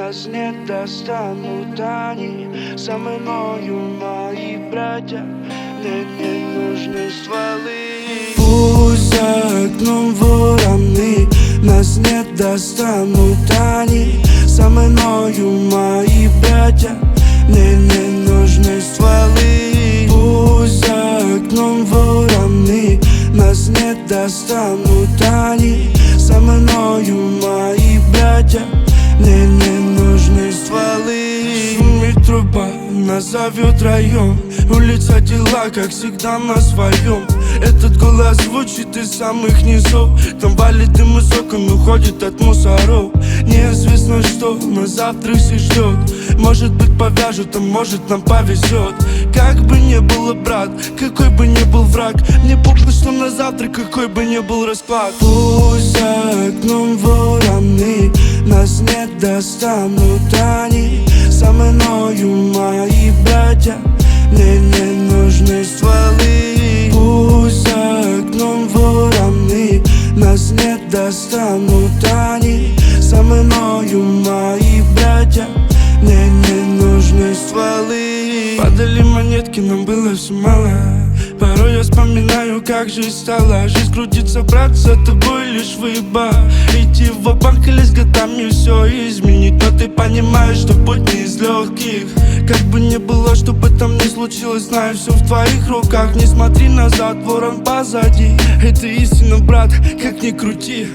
нас не достанут они. За мною мои братья, мне не нужны стволы. Пусть за окном вороны, нас не достанут они. За мною мои братья, мне не нужны стволы. Пусть за окном вороны, нас не достанут они. За мною мои братья, мне не нужны стволы. Шумит труба, нас зовет район. Улица дела, как всегда на своем. Этот голос звучит из самых низов. Там валит дым из окон, уходит от мусоров. Неизвестно, что нас завтра все ждет. Может быть повяжут, а может нам повезет. Как бы ни было, брат, какой бы ни был враг, мне похуй, что на завтра, какой бы ни был расклад. Пусть за окном вороны, нас не достанут они. За мною мои братья, мне не нужны стволы. Пусть за окном вороны, нас не достанут они. За мною мои братья, мне не нужны стволы. Падали монетки, нам было все мало. Порой я вспоминаю, как жизнь стала. Жизнь крутится, брат, за тобой лишь выеба. Идти в банк или с годами все изменить. Но ты понимаешь, что путь не из легких. Как бы ни было, что бы там ни случилось, знаю, все в твоих руках. Не смотри назад, ворон позади. Это истина, брат, как ни крути.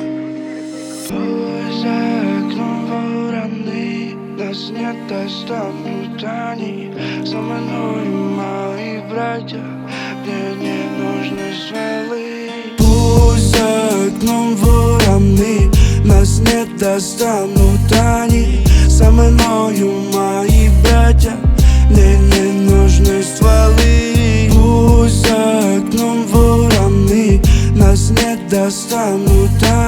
Пусть за окном вороны, нас не достанут они. За мною мои братья, мне не нужны стволы. Пусть за окном вороны, нас не достанут они. За мною мои братья, мне не нужны стволы. Пусть за окном вороны, нас не достанут они.